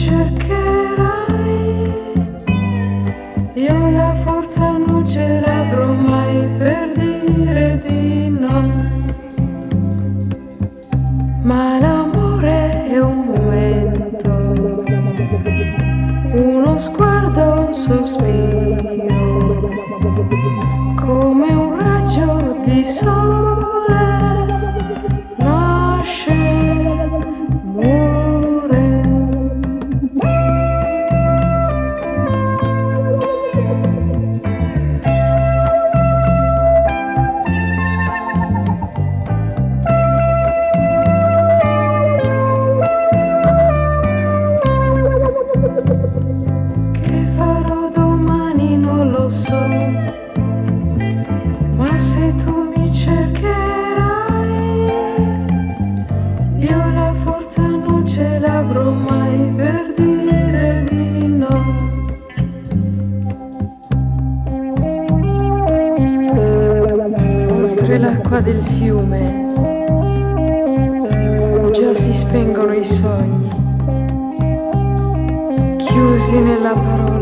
cercherai, io la forza non ce l'avrò mai per dire di no. Ma l'amore è un momento, uno sguardo, un sospiro, come un raggio di sole, nasce, muore. Che farò domani non lo so, ma se tu mi cercherai, io la forza non ce l'avrò mai per dire di no. Oltre l'acqua del fiume già si spengono i sogni, chiusi nella parola